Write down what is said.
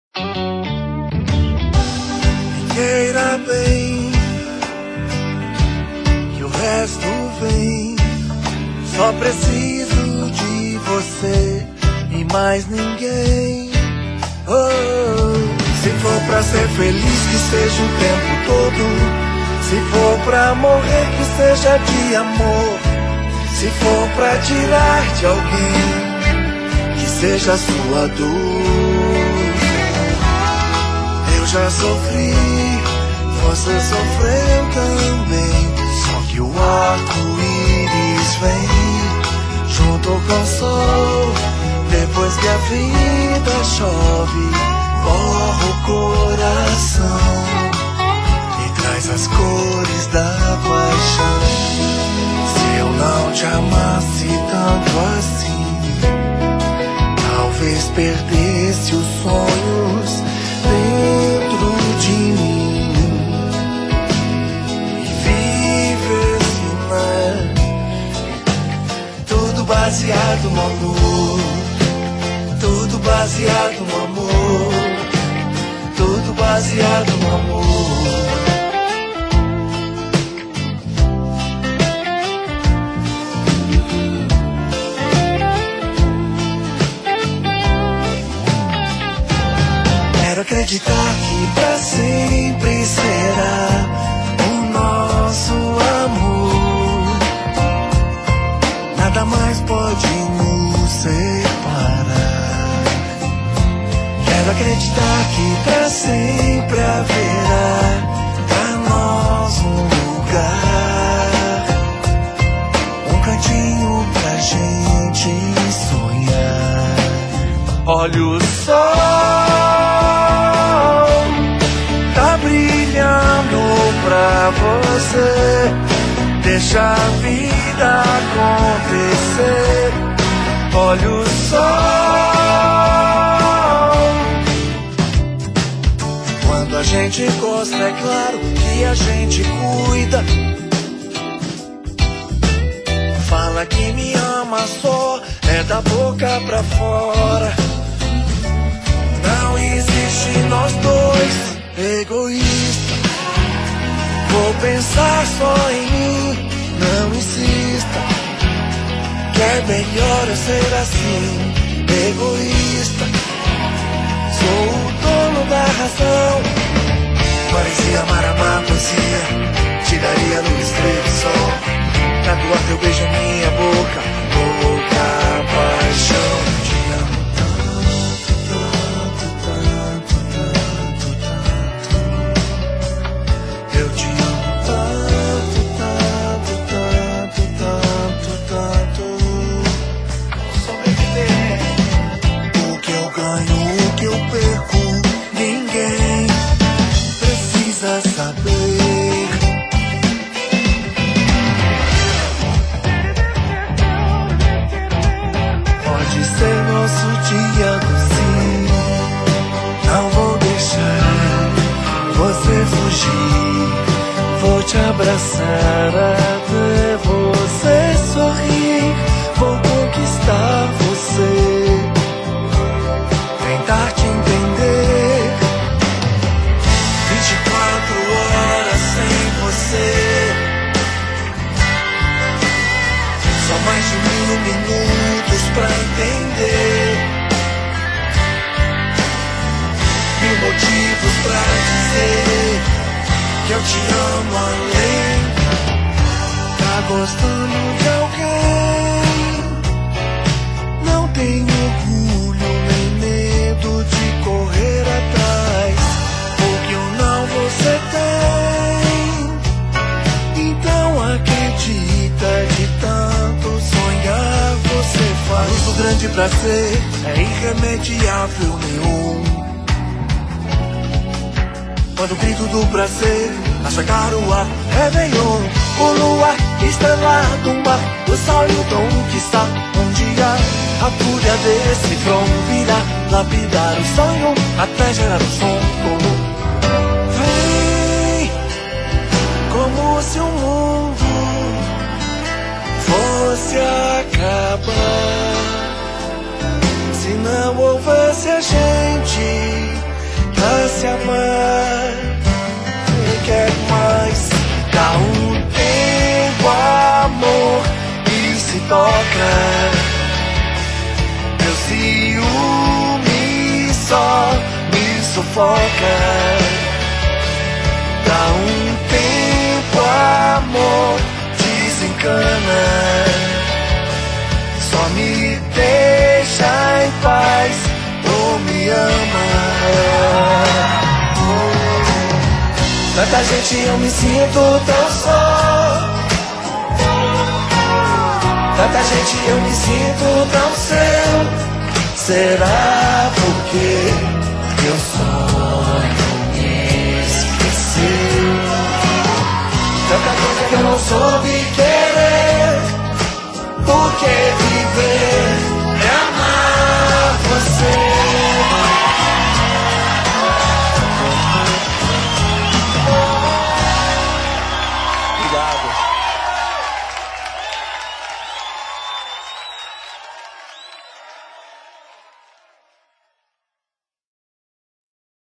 Queira bem, que o resto vem. Só preciso de você e mais ninguém. Se for pra ser feliz, que seja o tempo todo. Se for pra morrer, que seja de amor. Se for pra tirar de alguém, que seja a sua dor. Eu já sofri, você sofreu também. Só que o arco-íris vem junto com o sol. Depois que a vida chove, borra o coração e traz as cores da paixão. Se eu não te amasse tanto assim, talvez perdesse os sonhos dentro de mim e vivesse, né? Tudo baseado no amor, tudo baseado no amor, tudo baseado no amor. Quero acreditar que pra sempre será o nosso amor. Nada mais pode nos separar. Quero acreditar que pra sempre haverá pra nós um lugar, um cantinho pra gente sonhar. Olha o sol tá brilhando pra você. Deixa a vida acontecer. Olha o sol. Quando a gente gosta, é claro que a gente cuida. Fala que me ama só, é da boca pra fora. Não existe nós dois, egoísta. Vou pensar só em mim, não insista. Que é melhor eu ser assim, egoísta. Sou o dono da razão. Parecia amar a poesia, te daria luz, estrela e sol. Tatuar teu beijo em minha boca, louca paixão. Te amo tanto, tanto, tanto, tanto, tanto. Eu te amo tanto, tanto, tanto, tanto, tanto. Sobreviver. O que eu ganho, o que eu perco, ninguém precisa saber. Pode ser nosso dia do sim. Não vou deixar você fugir. Vou te abraçar até você sorrir. Vou conquistar você, tentar te entender. 24 horas sem você, só mais de 1000 minutos pra entender. 1000 motivos pra dizer que eu te amo além. Tá gostando de alguém? Não tem orgulho nem medo de correr atrás. O que eu não, você tem. Então acredita, de tanto sonhar você faz. Luz do grande prazer é irremediável nenhum. Quando o grito do prazer a chegar o ar, Réveillon, o luar estrelado, o mar, o sol e o tom que está. Um dia a fúria desse tron virá lapidar o sonho até gerar o som. Vem, como se o mundo fosse acabar. Se não houvesse a gente, toca. Meu ciúme só me sufoca. Dá um tempo, amor, desencana. Só me deixa em paz ou me ama. Tanta gente, eu me sinto tão só. Tanta gente, eu me sinto tão seu. Será porque